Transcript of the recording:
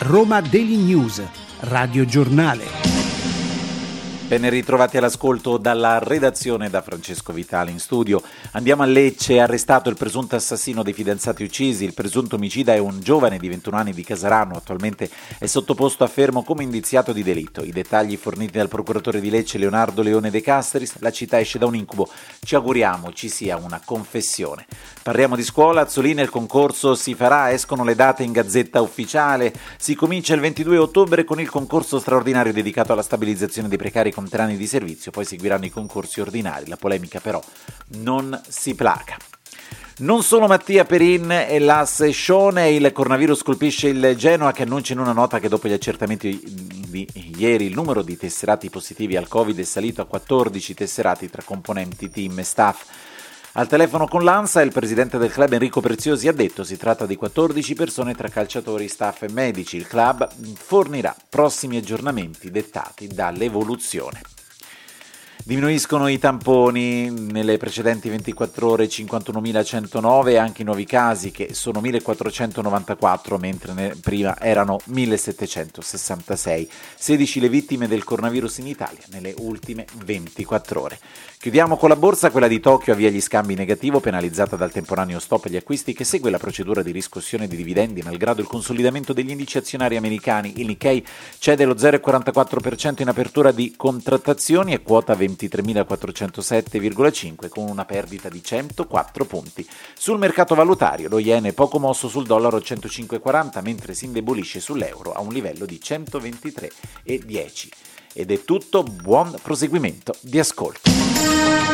Roma Daily News, Radio Giornale. Ben ritrovati all'ascolto dalla redazione da Francesco Vitali in studio. Andiamo a Lecce, arrestato il presunto assassino dei fidanzati uccisi. Il presunto omicida è un giovane di 21 anni di Casarano, attualmente è sottoposto a fermo come indiziato di delitto. I dettagli forniti dal procuratore di Lecce Leonardo Leone De Castris. La città esce da un incubo, ci auguriamo ci sia una confessione. Parliamo di scuola, Azzolina il concorso si farà, escono le date in Gazzetta Ufficiale. Si comincia il 22 ottobre con il concorso straordinario dedicato alla stabilizzazione dei precari con 3 anni di servizio, poi seguiranno i concorsi ordinari. La polemica però non si placa. Non solo Mattia Perin e l'AS Scione, il coronavirus colpisce il Genoa che annuncia in una nota che dopo gli accertamenti di ieri il numero di tesserati positivi al Covid è salito a 14 tesserati tra componenti, team e staff. Al telefono con l'ANSA il presidente del club Enrico Preziosi ha detto si tratta di 14 persone tra calciatori, staff e medici. Il club fornirà prossimi aggiornamenti dettati dall'evoluzione. Diminuiscono i tamponi, nelle precedenti 24 ore 51.109, anche i nuovi casi che sono 1.494 mentre prima erano 1.766. 16 le vittime del coronavirus in Italia nelle ultime 24 ore. Chiudiamo con la borsa, quella di Tokyo avvia gli scambi in negativo, penalizzata dal temporaneo stop agli acquisti che segue la procedura di riscossione di dividendi malgrado il consolidamento degli indici azionari americani. Il Nikkei cede lo 0,44% in apertura di contrattazioni e quota 23.407,5 con una perdita di 104 punti. Sul mercato valutario lo yen è poco mosso sul dollaro 105,40 mentre si indebolisce sull'euro a un livello di 123,10. Ed è tutto, buon proseguimento di ascolto.